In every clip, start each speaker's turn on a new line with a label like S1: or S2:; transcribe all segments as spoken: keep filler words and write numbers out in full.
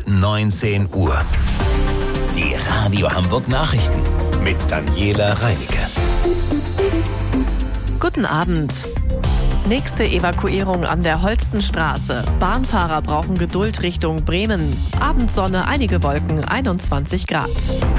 S1: neunzehn Uhr. Die Radio Hamburg Nachrichten mit Daniela Reinicke.
S2: Guten Abend. Nächste Evakuierung an der Holstenstraße. Bahnfahrer brauchen Geduld Richtung Bremen. Abendsonne, einige Wolken, einundzwanzig Grad.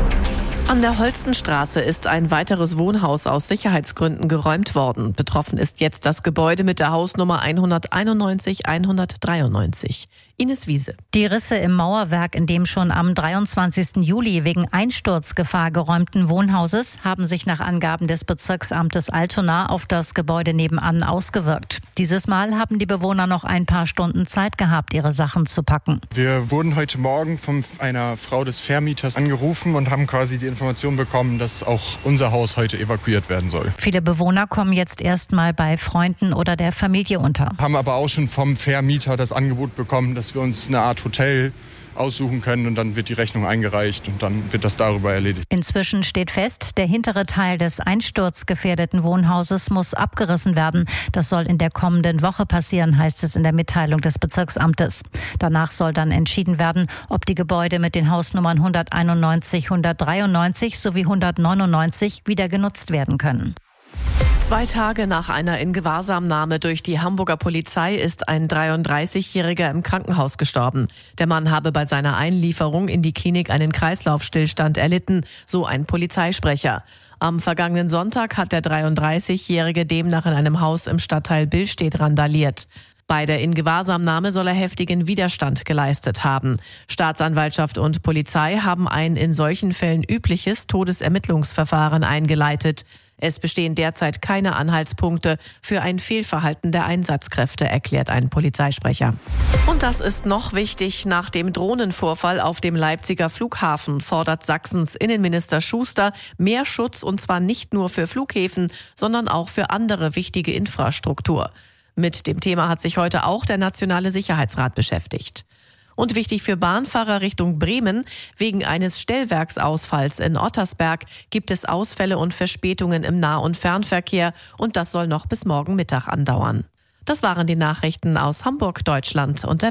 S2: An der Holstenstraße ist ein weiteres Wohnhaus aus Sicherheitsgründen geräumt worden. Betroffen ist jetzt das Gebäude mit der Hausnummer hunderteinundneunzig hundertdreiundneunzig. Ines Wiese.
S3: Die Risse im Mauerwerk in dem schon am dreiundzwanzigsten Juli wegen Einsturzgefahr geräumten Wohnhauses haben sich nach Angaben des Bezirksamtes Altona auf das Gebäude nebenan ausgewirkt. Dieses Mal haben die Bewohner noch ein paar Stunden Zeit gehabt, ihre Sachen zu packen.
S4: Wir wurden heute Morgen von einer Frau des Vermieters angerufen und haben quasi die Information bekommen, dass auch unser Haus heute evakuiert werden soll.
S3: Viele Bewohner kommen jetzt erstmal bei Freunden oder der Familie unter.
S4: Haben aber auch schon vom Vermieter das Angebot bekommen, dass wir uns eine Art Hotel aussuchen können und dann wird die Rechnung eingereicht und dann wird das darüber erledigt.
S3: Inzwischen steht fest, der hintere Teil des einsturzgefährdeten Wohnhauses muss abgerissen werden. Das soll in der kommenden Woche passieren, heißt es in der Mitteilung des Bezirksamtes. Danach soll dann entschieden werden, ob die Gebäude mit den Hausnummern hunderteinundneunzig hundertdreiundneunzig sowie hundertneunundneunzig wieder genutzt werden können.
S2: Zwei Tage nach einer Ingewahrsamnahme durch die Hamburger Polizei ist ein dreiunddreißigjähriger im Krankenhaus gestorben. Der Mann habe bei seiner Einlieferung in die Klinik einen Kreislaufstillstand erlitten, so ein Polizeisprecher. Am vergangenen Sonntag hat der dreiunddreißigjährige demnach in einem Haus im Stadtteil Billstedt randaliert. Bei der Ingewahrsamnahme soll er heftigen Widerstand geleistet haben. Staatsanwaltschaft und Polizei haben ein in solchen Fällen übliches Todesermittlungsverfahren eingeleitet. Es bestehen derzeit keine Anhaltspunkte für ein Fehlverhalten der Einsatzkräfte, erklärt ein Polizeisprecher. Und das ist noch wichtig. Nach dem Drohnenvorfall auf dem Leipziger Flughafen fordert Sachsens Innenminister Schuster mehr Schutz, und zwar nicht nur für Flughäfen, sondern auch für andere wichtige Infrastruktur. Mit dem Thema hat sich heute auch der Nationale Sicherheitsrat beschäftigt. Und wichtig für Bahnfahrer Richtung Bremen: Wegen eines Stellwerksausfalls in Ottersberg gibt es Ausfälle und Verspätungen im Nah- und Fernverkehr, und das soll noch bis morgen Mittag andauern. Das waren die Nachrichten aus Hamburg, Deutschland und der